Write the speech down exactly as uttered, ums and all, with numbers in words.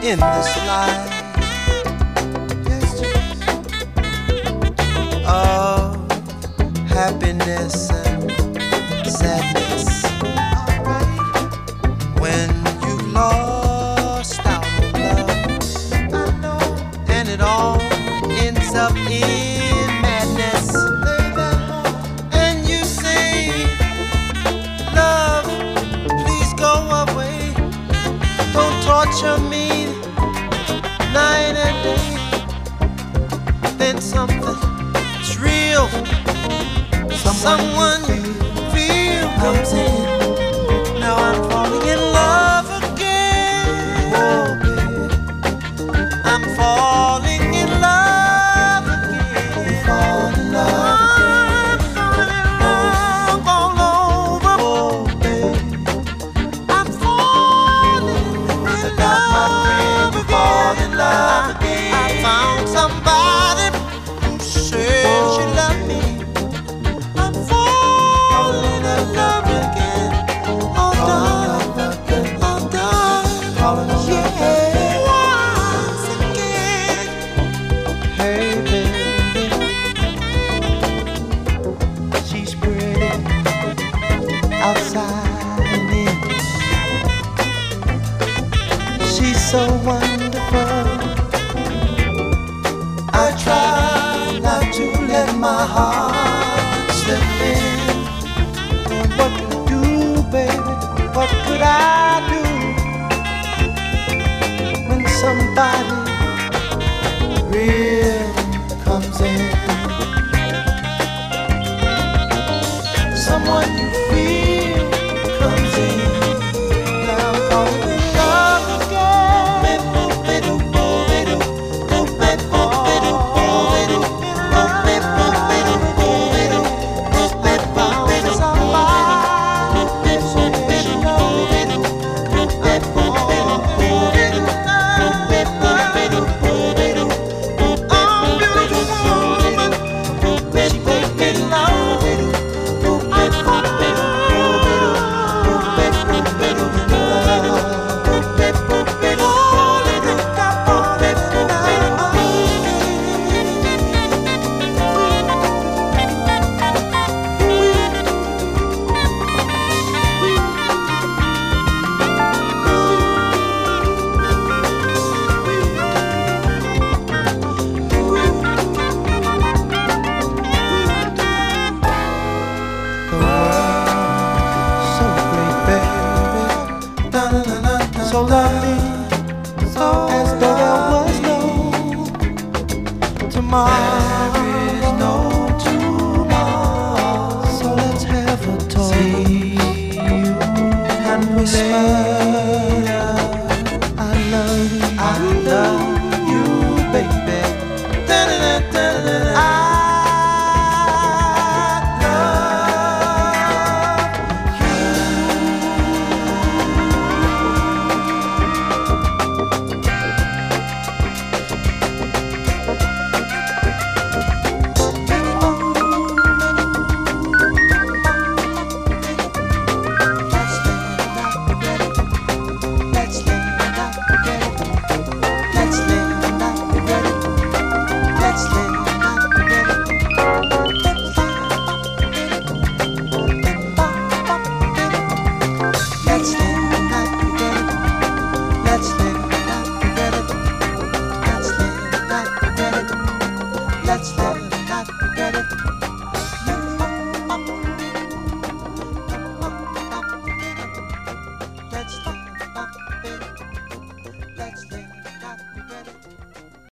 in this life. Yes, of happiness and sadness. When you've lost out on love, I know, and it all ends up in madness. And you say, love, please go away. Don't torture me night and day. Then something's real, someone you feel comes in. Now I'm falling in love again. Oh, baby, I'm falling in love again. Fall in love again. I'm falling in love all over. Oh, baby, I'm falling in love again. Fall in love again. I found somebody who said she loved me. I'm falling in love again. Oh, darling, oh, darling, yeah, once again. Hey, baby, she's pretty outside and in. She's so wonderful. I try not to let my heart slip in. And what to do, baby? What could I do when somebody real comes in? Someone you feel comes in. Now I'm falling in love again. So lovely, so as though there was no tomorrow.